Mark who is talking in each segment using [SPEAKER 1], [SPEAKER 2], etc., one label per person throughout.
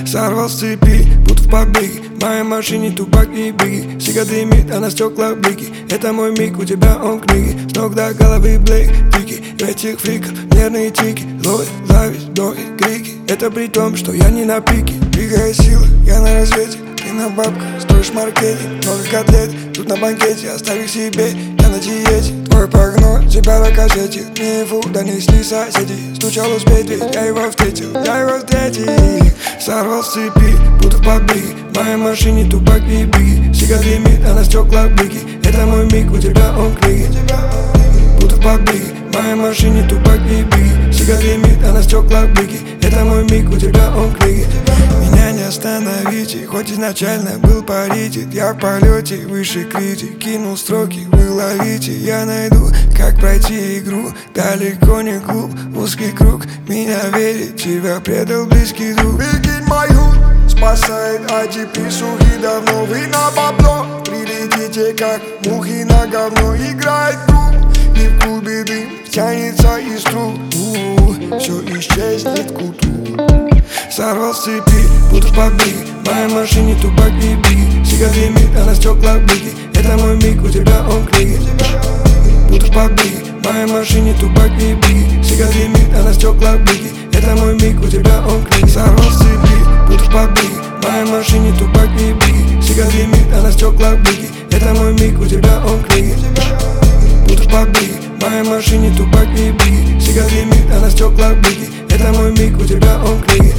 [SPEAKER 1] Сорвал с цепи, будто в побеге. В моей машине тупак и беги. Сига дымит, а на стеклах блики. Это мой миг, у тебя он книги. С ног до головы блейк, тики. В этих фликах нервные тики. Ловит, зависть, доги, крики. Это при том, что я не на пике. Двигая силы, я на развете. Ты на бабках, строишь маркетинг. Много котлет, тут на банкете. Оставь их себе, я на диете. Твой прогноз, тебя на кассете. Не фу, донесли соседи. Стучал успеть, ведь я его встретил. Сорвал с цепи, будто в побеге. В моей машине тупак и беги. Сига дымит, а на стеклах блики. Это мой миг, у тебя он книги. Будто в побеге. В моей машине тупак и беги. Сига дымит, а на стеклах блики. Это мой миг, у тебя он книги. Меня не остановите, хоть изначально был паритет. Я в полете, выше критик. Кинул строки, вы ловите. Я найду, как пройти игру. Далеко не клуб, узкий круг. Меня верит, тебя предал близкий друг.
[SPEAKER 2] Прикинь мою, спасает ATP. Сухи давно, вы на бабло. Прилетите, как мухи на говно. Играет клуб, и в клубе дым тянется из труб. Все исчезнет к утру.
[SPEAKER 1] Сорвал с цепи, будто в побеге. В моей машине тупак и беги. Сига дымит, а на стеклах блики. Это мой миг, у тебя он книги. Будто в побеге. В моей машине тупак и беги. Сига дымит, а на стеклах блики. Это мой миг, у тебя он книги. Сорвал с цепи, будто в побеге. В моей машине тупак и беги. Сига дымит, а на стеклах блики. Это мой миг, у тебя он книги. Будто в побеге. В моей машине тупак и беги. Сига дымит, а на стеклах блики. Это мой миг, у тебя он книги.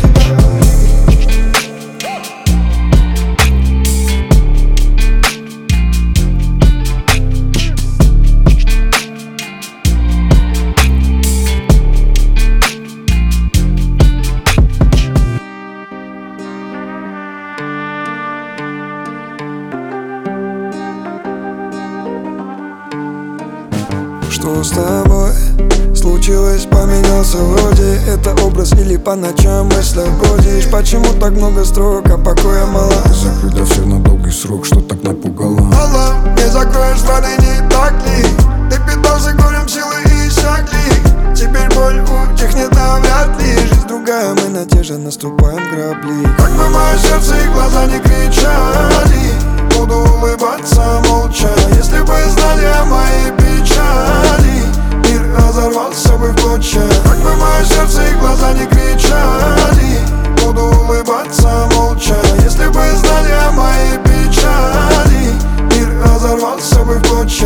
[SPEAKER 2] Что с тобой случилось, поменялся вроде. Это образ или по ночам мыслях бродишь? Почему так много строк, а покоя мало?
[SPEAKER 3] Закрыть для всех на долгий срок, что так напугало?
[SPEAKER 2] Алло, не закроешь раны, не так ли? Ты питался горем, силы иссякли. Теперь боль утихнет навряд ли. Жизнь другая, мы на те же наступаем грабли. Как бы мое сердце и глаза не кричали, буду улыбаться молча. Если бы знали о моей печали, мир разорвался бы в клочья. Как бы мое сердце и глаза не кричали, буду улыбаться молча. Если бы знали о моей печали, мир разорвался бы в клочья.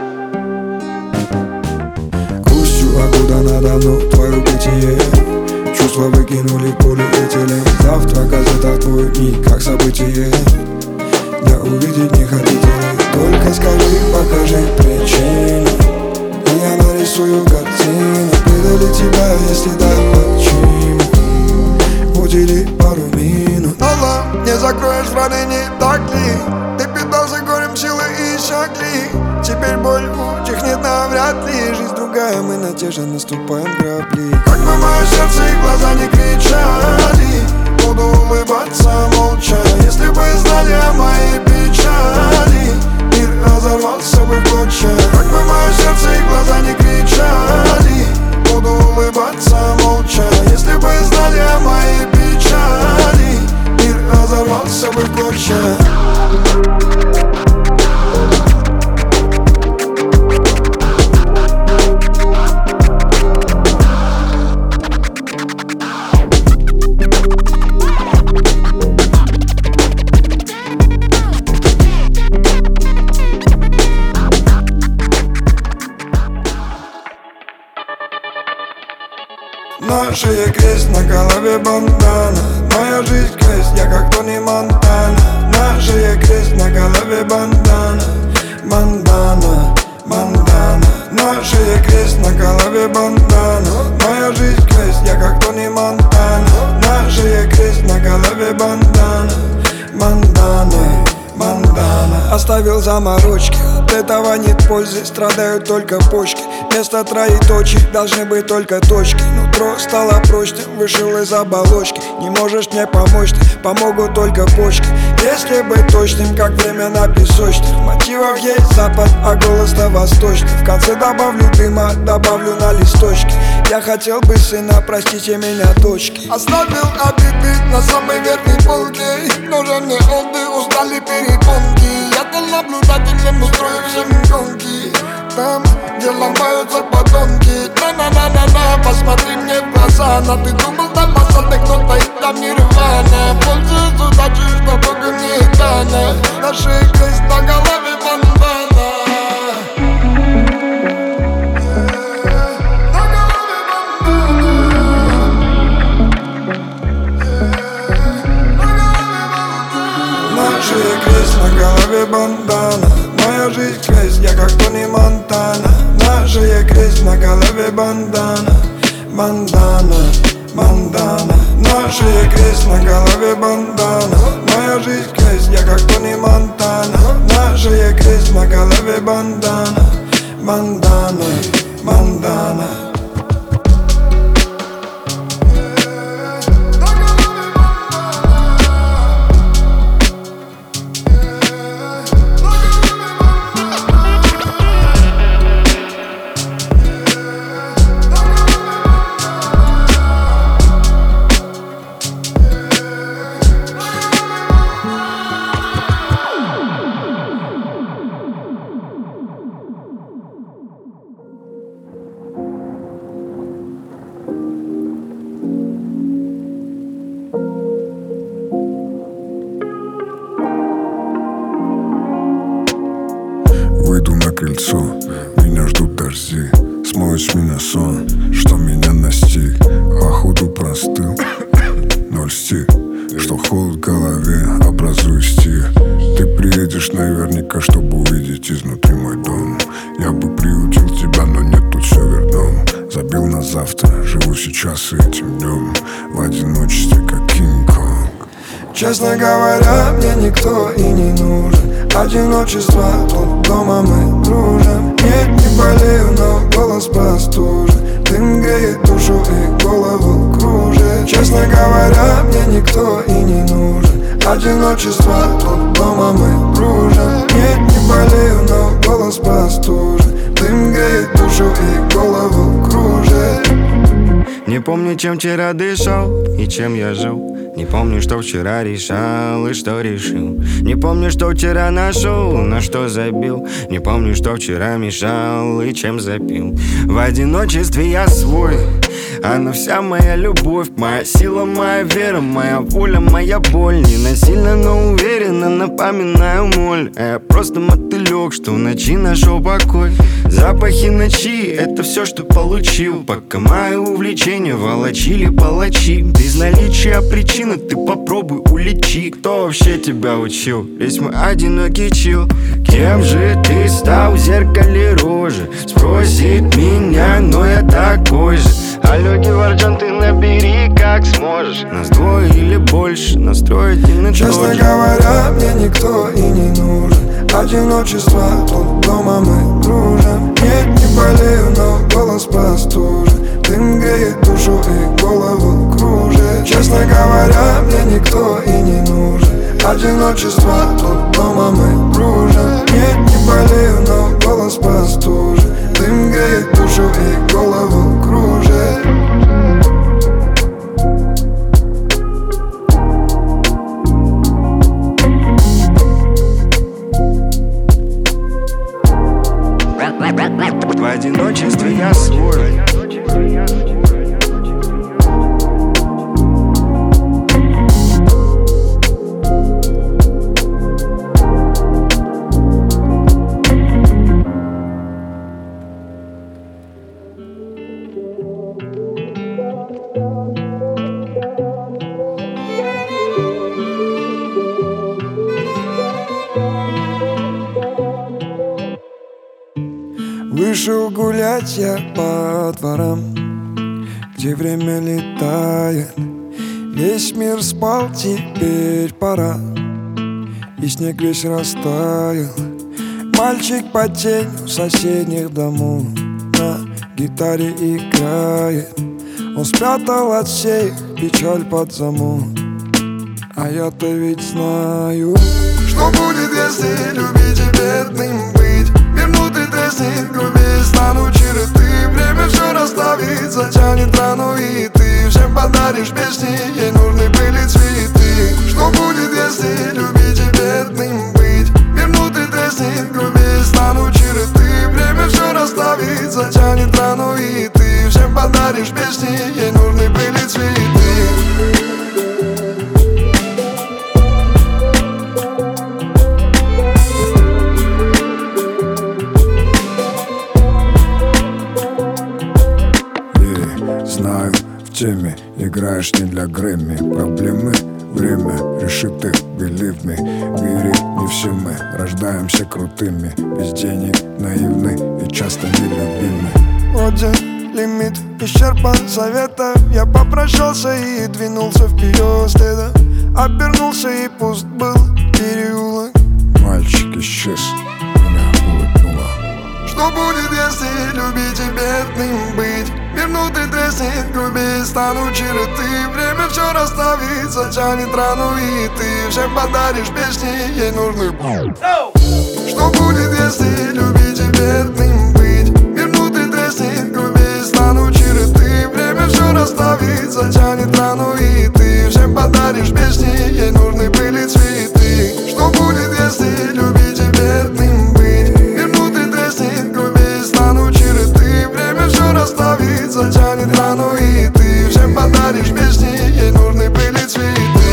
[SPEAKER 1] Грустью окутано давно твое бытие. Чувства выкинули в полиэтилен. Завтра газета твой миг, как событие. Да увидеть не хотите ли? Только скажи, покажи причину, и я нарисую картину. Предали тебя, если да, почему? Удели пару минут.
[SPEAKER 2] Алло, не закроешь раны, не так ли? Ты питался горем, силы иссякли. Теперь боль утихнет навряд ли. Жизнь другая, мы на те же наступаем грабли. Как бы мое сердце и глаза не кричали, буду улыбаться молча. Если бы знали о моей печали, мир разорвался бы в клочья. Как бы мое сердце и глаза не кричали, буду улыбаться молча. Если бы знали о моей печали, мир разорвался бы в клочья.
[SPEAKER 1] На шее крест, на голове бандана. Моя жизнь крест, я как Тони Монтана. На шее крест, на голове бандана. Бандана, бандана. На шее крест, на голове бандана. Моя жизнь крест, я как Тони Монтана. На шее крест, на голове бандана. Бандана, бандана. Оставил заморочки, от этого нет пользы. Страдают только почки. Вместо троеточий должны быть только точки. Нутро стало прочным, вышел из оболочки. Не можешь мне помочь ты, помогут только почки. Если быть точным, как время на песочных. Мотивов есть запад, а голос-то восточный. В конце добавлю дыма, добавлю на листочки.
[SPEAKER 2] Я хотел бы сына, простите меня, дочки. Оставил обиды на самой верхней полке. Нужен мне отдых, устали перепонки. Я был наблюдателем, устрою всем гонки. Там, где ломаются подонки. На-на-на-на-на, посмотри мне в глаза. Но ты думал, там осадок, но стоит там нирвана. Пользуюсь удачей, что Бога не дано. На шее крест, на голове бандана.
[SPEAKER 1] На шее крест, на голове бандана. Моя жизнь крест, я как Тони Монтана. На шее крест, на голове бандана. Бандана, бандана. На шее крест, на голове бандана. Моя жизнь крест, я как Тони Монтана. На шее крест, на голове бандана. Бандана, бандана.
[SPEAKER 3] Выйду на крыльцо, меня ждут дожди. Смоет с меня сон, что меня настиг. Охоту простыл, ноль стих. Что холод в голове, образует стих. Ты приедешь наверняка, чтобы увидеть изнутри мой дом. Я бы приютил тебя, но нет, тут все верном. Забил на завтра, живу сейчас и этим днем. В одиночестве, как Кинг-Конг.
[SPEAKER 1] Честно говоря, мне никто и не нужен. Одиночество, вот дома мы дружим. Нет, не болею, но голос простужен. Дым греет душу и голову кружит. Честно говоря, мне никто и не нужен. Одиночество, вот дома мы дружим. Нет, не болею, но голос простужен. Дым греет душу и голову кружит.
[SPEAKER 4] Не помню, чем вчера дышал и чем я жил. Не помню, что вчера решал и что решил. Не помню, что вчера нашел, на что забил. Не помню, что вчера мешал и чем запил. В одиночестве я свой, она вся моя любовь. Моя сила, моя вера, моя воля, моя боль. Не насильно, но уверенно напоминаю моль. А я просто мотылек, что в ночи нашел покой. Запахи ночи, это все, что получил. Пока мои увлечения волочили палачи. Без наличия причины ты попробуй улечи. Кто вообще тебя учил? Весь мой одинокий чил. Кем же ты стал в зеркале рожи? Спросит меня, но я такой же. Алло, Геворджан, ты набери как сможешь. Нас двое или больше, настроить и на
[SPEAKER 1] Честно говоря, мне никто и не нужен. Одиночество, вот дома мы дружим. Нет, не болею, но голос простужен. Дым греет душу и голову кружит. Честно говоря, мне никто и не нужен. Одиночество, вот дома мы дружим. Нет, не болею, но голос простужен. Дым греет душу и голову кружит.
[SPEAKER 4] В одиночестве я свой.
[SPEAKER 1] Вышел гулять я по дворам, где время летает. Весь мир спал, теперь пора, и снег весь растаял. Мальчик под тенью соседних домов на гитаре играет. Он спрятал от всех печаль под замок. А я-то ведь знаю,
[SPEAKER 2] что будет, если любить и бедным быть. Вернусь Минуты треснет, грубее станут черты. Время все расставит, затянет рану, и ты всем подаришь песни, ей нужны были цветы. Что будет, если любить и бедным быть? Минуты треснет, грубее станут черты. Время все расставит, затянет рану, и ты всем подаришь песни, ей нужны были цветы.
[SPEAKER 3] Знаю, в теме играешь не для Грэмми. Проблемы, время решит их, believe me. В мире не все мы рождаемся крутыми. Без денег наивны и часто нелюбимы.
[SPEAKER 2] Вроде лимит исчерпан советов. Я попрощался и двинулся вперед. Следом обернулся и пуст был переулок.
[SPEAKER 3] Мальчик исчез, меня улыбнуло.
[SPEAKER 2] Что будет, если любить и бедным быть? Минуты треснет, грубее станут черты. Время все расставит, затянет рану, и ты всем подаришь песни, ей нужны. Что будет, если любить и бедным быть? Минуты треснет, грубее станут черты. Время все расставит, затянет рану, и ты всем подаришь песни, ей нужны были цветы. Что будет, если любить и бедным быть? Минуты треснет, грубее станут черты. Время все расставит, затянет рану, и ты всем подаришь песни, ей нужны были цветы.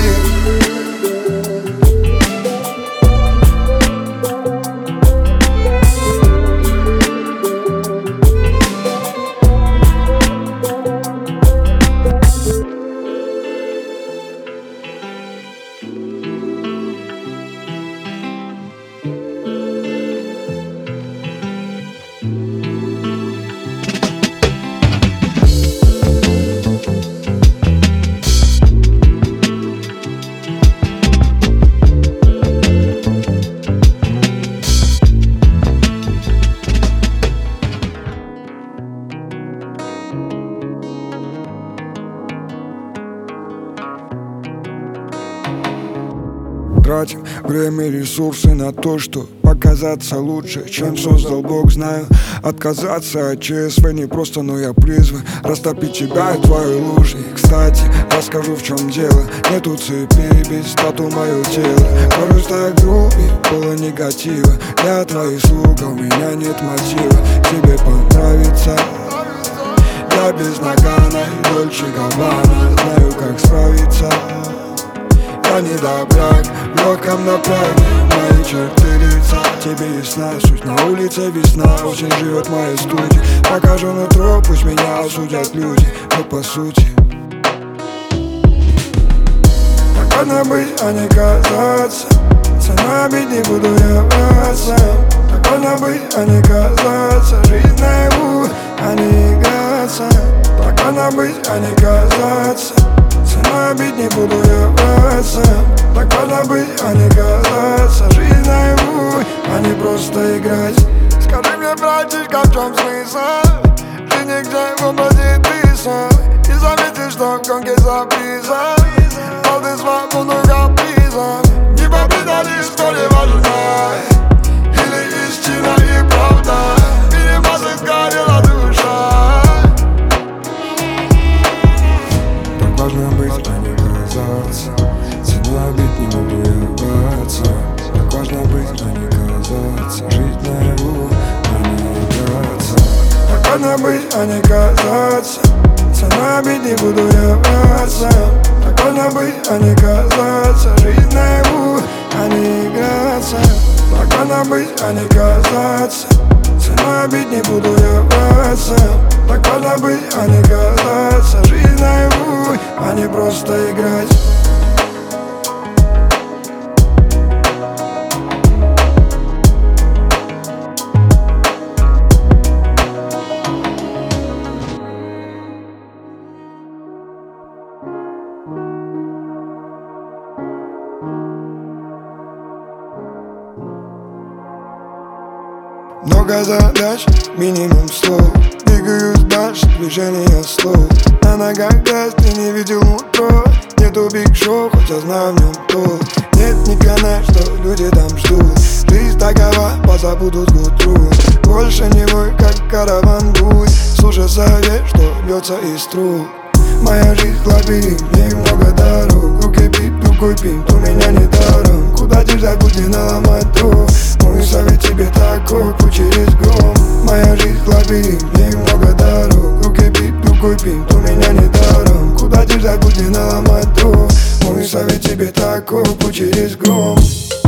[SPEAKER 1] Тратим время и ресурсы на то, что показаться лучше, чем создал Бог. Знаю, отказаться от ЧСВ не просто, но я призван растопить тебя и твои лужи. Кстати, расскажу, в чем дело. Нету цепи, без тату мое тело. Кажусь так грубо, было негатива. Я твоих слуг, у меня нет мотива тебе понравится. Я без нагана и Дольче Габбана. Знаю, как справиться. Я не добряк, в легком направлении. Мои черты лица тебе ясна суть. На улице весна, очень живет моя студия. Покажу нутро, пусть меня осудят люди, но по сути так одна быть, а не казаться. Цена бить не буду я браться. Так одна быть, а не казаться. Жизнь наяву, а не играться. Так одна быть, а не казаться. Цена бить не буду я браться. Так надо быть, а не казаться. Жизнь наяву, а не просто играть. Скажи мне, братишка, в чем смысл? Ты нигде в образе ты сам. И заметишь, что в гонке за призом но ты свободу капризом. Не попитали, что ли важна? Или истина и правда? Видимо, сгорела душа. Так важно быть, а не казаться. Цена бить не буду я браться. Так важно быть, а не казаться. Жить наяву, а не играться. Так важно быть, а не казаться. Цена бить не буду я браться. Так важно быть, а не казаться. Жить наяву, а не играться. Так важно быть, а не казаться. Цена бить не буду я браться. Так важно быть, а не казаться. Жизнь наяву, а не просто играть. Много задач, минимум слов. Двигаюсь дальше, движение слов. На ногах грязь, ты не видел утро. Не
[SPEAKER 2] нету биг шоу, хоть я знаю в нем толк. Нет ни пьяна, что люди там ждут. Жизнь такова, позабудут к утру. Больше не вой, как караван будет. Слушай совет, что льется из труб. Моя жизнь лабиринт, в ней много дорог. Руки бит, другой бинт, у меня не даром. Куда держать, будь не наломать дров. Мой совет тебе такой, путь через гром. Моя жизнь лабиринт, в ней много дорог. Руки бит, другой бинт, у меня не даром. Куда держать, будь не наломать дров. Мой совет тебе такой, путь через гром.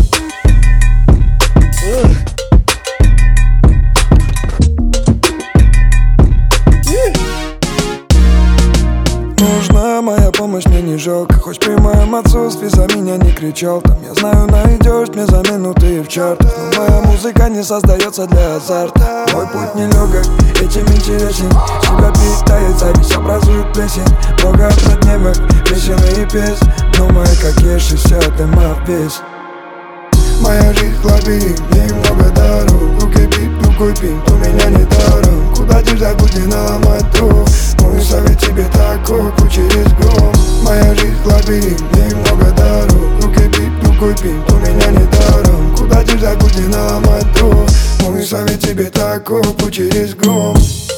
[SPEAKER 2] Нужна моя помощь, мне не жалко. Хоть при моем отсутствии за меня не кричал там. Я знаю, найдешь мне замену ты в чартах. Но моя музыка не создается для азарта. Мой путь нелегок, этим интересен. Себя питает зависть, образует плесень. Много однодневок, песен и песен. Но мои как я 60 в вес. Моя жизнь лабиринт, в ней много дорог. Руки бит, другой бинт, у меня не даром. Куда держать, будь не наломать дров. Мой совет тебе такой, путь через гром. Моя жизнь лабиринт, в ней много дорог. Руки бит, другой бинт, у меня не даром. Куда держать, будь не наломать дров. Мой совет тебе такой, путь через гром.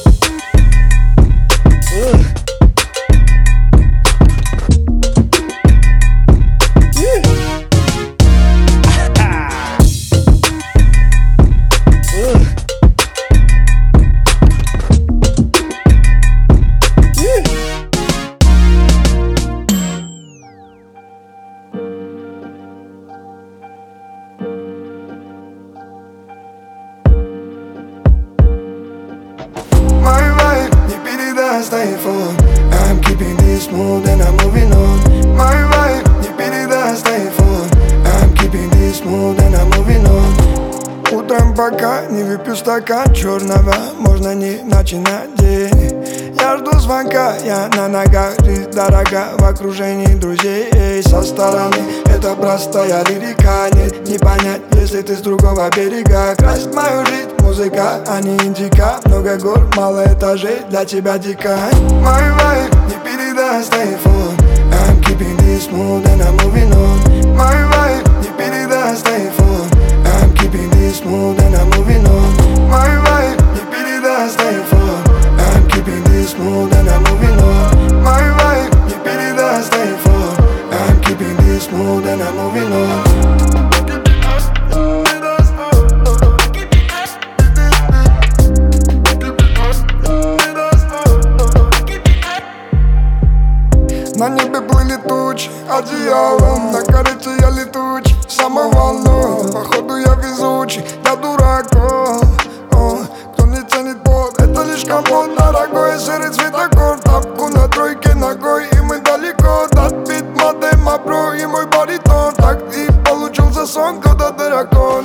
[SPEAKER 2] iPhone. I'm keeping this smooth and I'm moving on. My vibe не передаст iPhone. I'm keeping this smooth and I'm moving on. Утром пока не выпью стакан черного, можно не начинать день. Я жду звонка, я на ногах, жизнь дорога в окружении друзей. Со стороны это простая лирика, нет не понять, если ты с другого берега. Красит мою жизнь музыка, а не индика. Много гор, мало этажей, для тебя дика. Мой вайб не передаст iPhone. I'm keeping this smooth and I'm moving on. Мой вайб не передаст iPhone. I'm keeping this smooth and I'm moving on. Мой вайб не передаст iPhone. I'm keeping this smooth and I'm moving on. Мой вайб не передаст iPhone. I'm keeping this smooth and I'm moving on. На небе плыли тучи, одеялом на корыте я летучий. Самоволну, походу я везучий, я дураком. Кто не ценит пот, это лишь компот дорогой. Серый цветокор, тапку на тройке ногой. И мы далеко, дат бит модема бро. И мой баритон, так и получился сон, когда дракон.